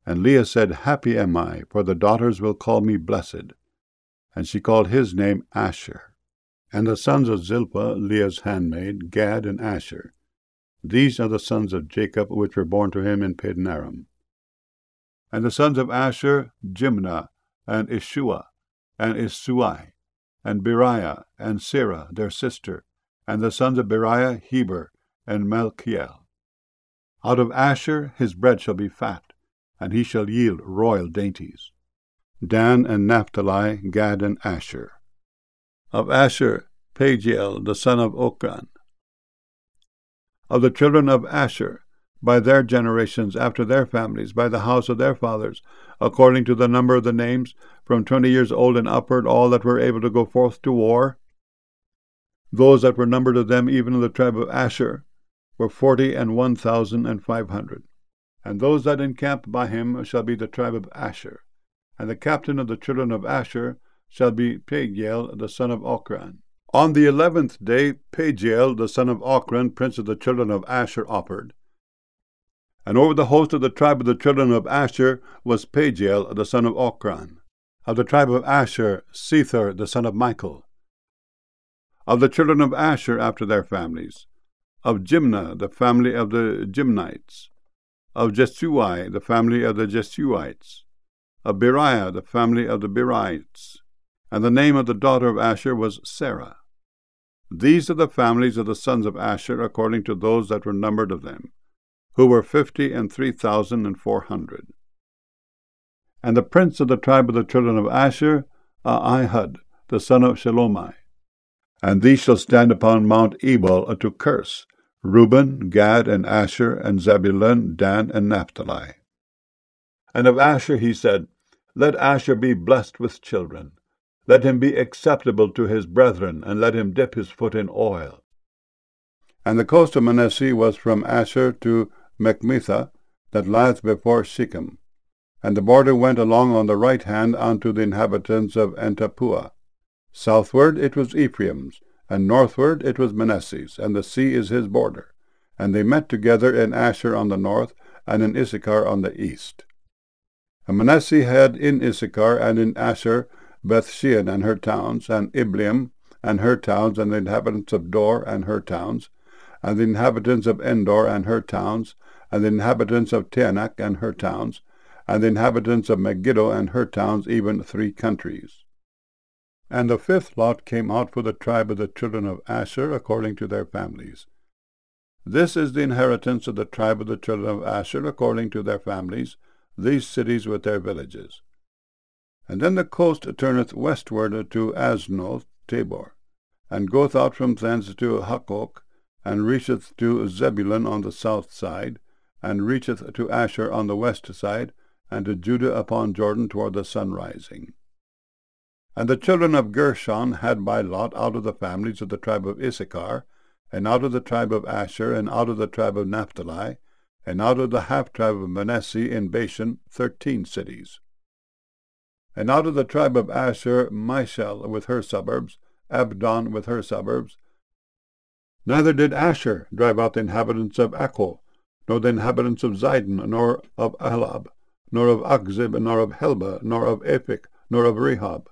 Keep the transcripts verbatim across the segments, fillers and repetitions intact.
And Leah said, Happy am I, for the daughters will call me blessed. And she called his name Asher. And the sons of Zilpah, Leah's handmaid, Gad and Asher. These are the sons of Jacob, which were born to him in Padan Aram. And the sons of Asher, Jimnah, and Ishua, and Isuai, and Beriah, and Sarah, their sister. And the sons of Beriah, Heber, and Malchiel. Out of Asher his bread shall be fat, and he shall yield royal dainties. Dan and Naphtali, Gad and Asher. Of Asher, Pagiel, the son of Okran. Of the children of Asher, by their generations, after their families, by the house of their fathers, according to the number of the names, from twenty years old and upward, all that were able to go forth to war, those that were numbered of them, even of the tribe of Asher, were forty and one thousand and five hundred. And those that encamp by him shall be the tribe of Asher. And the captain of the children of Asher shall be Pagiel, the son of Okran. On the eleventh day, Pagiel, the son of Okran, prince of the children of Asher, offered. And over the host of the tribe of the children of Asher was Pagiel, the son of Okran. Of the tribe of Asher, Sethur, the son of Michael. Of the children of Asher after their families. Of Jimnah, the family of the Jimnites. Of Jesui, the family of the Jesuites. Of Beriah, the family of the Berites. And the name of the daughter of Asher was Sarah. These are the families of the sons of Asher, according to those that were numbered of them, who were fifty and three thousand and four hundred. And the prince of the tribe of the children of Asher, Ahihud, the son of Shelomai. And these shall stand upon Mount Ebal to curse, Reuben, Gad, and Asher, and Zebulun, Dan, and Naphtali. And of Asher he said, Let Asher be blessed with children. Let him be acceptable to his brethren, and let him dip his foot in oil. And the coast of Manasseh was from Asher to Machmethah, that lieth before Shechem. And the border went along on the right hand unto the inhabitants of Antapua. Southward it was Ephraim's, and northward it was Manasseh's, and the sea is his border. And they met together in Asher on the north, and in Issachar on the east. And Manasseh had in Issachar and in Asher Bethshean and her towns, and Ibleam and her towns, and the inhabitants of Dor and her towns, and the inhabitants of Endor and her towns, and the inhabitants of Taanach and her towns, and the inhabitants of Megiddo and her towns, even three countries. And the fifth lot came out for the tribe of the children of Asher, according to their families. This is the inheritance of the tribe of the children of Asher, according to their families, these cities with their villages. And then the coast turneth westward to Aznoth Tabor, and goeth out from thence to Hukkok, and reacheth to Zebulun on the south side, and reacheth to Asher on the west side, and to Judah upon Jordan toward the sun rising. And the children of Gershon had by lot out of the families of the tribe of Issachar, and out of the tribe of Asher, and out of the tribe of Naphtali, and out of the half-tribe of Manasseh in Bashan, thirteen cities. And out of the tribe of Asher, Mishal with her suburbs, Abdon with her suburbs. Neither did Asher drive out the inhabitants of Akko, nor the inhabitants of Zidon, nor of Ahlab, nor of Achzib, nor of Helba, nor of Aphik, nor of Rehob.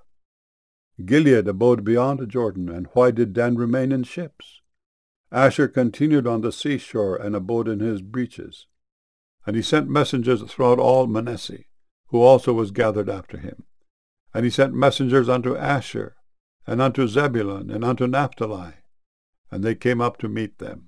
Gilead abode beyond Jordan, and why did Dan remain in ships? Asher continued on the seashore, and abode in his breaches. And he sent messengers throughout all Manasseh, who also was gathered after him. And he sent messengers unto Asher, and unto Zebulun, and unto Naphtali, and they came up to meet them.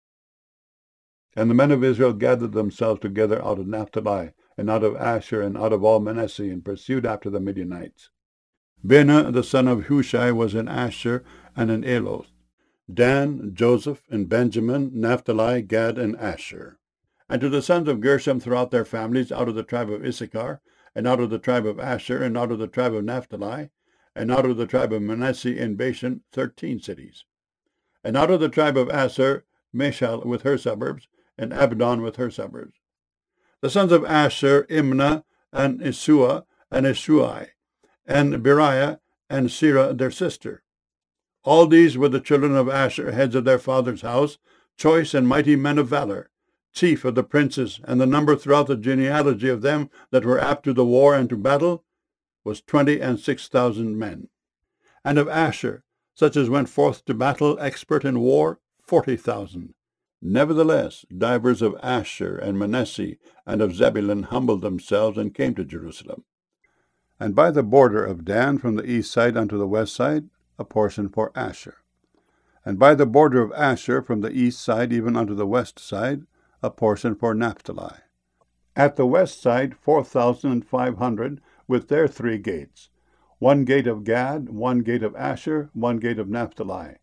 And the men of Israel gathered themselves together out of Naphtali, and out of Asher, and out of all Manasseh, and pursued after the Midianites. Bena the son of Hushai was in Asher and in Eloth. Dan, Joseph, and Benjamin, Naphtali, Gad, and Asher. And to the sons of Gershom throughout their families, out of the tribe of Issachar, and out of the tribe of Asher, and out of the tribe of Naphtali, and out of the tribe of Manasseh in Bashan, thirteen cities. And out of the tribe of Asher, Mishal with her suburbs, and Abdon with her suburbs. The sons of Asher, Imnah, and Isua, and Isui, and Beriah, and Sarah their sister. All these were the children of Asher, heads of their father's house, choice and mighty men of valor. chief of the princes, and the number throughout the genealogy of them that were apt to the war and to battle was twenty and six thousand men. And of Asher, such as went forth to battle, expert in war, forty thousand. Nevertheless, divers of Asher and Manasseh and of Zebulun humbled themselves and came to Jerusalem. And by the border of Dan from the east side unto the west side, a portion for Asher. And by the border of Asher from the east side even unto the west side, a portion for Naphtali. At the west side four thousand and five hundred, with their three gates, one gate of Gad, one gate of Asher, one gate of Naphtali.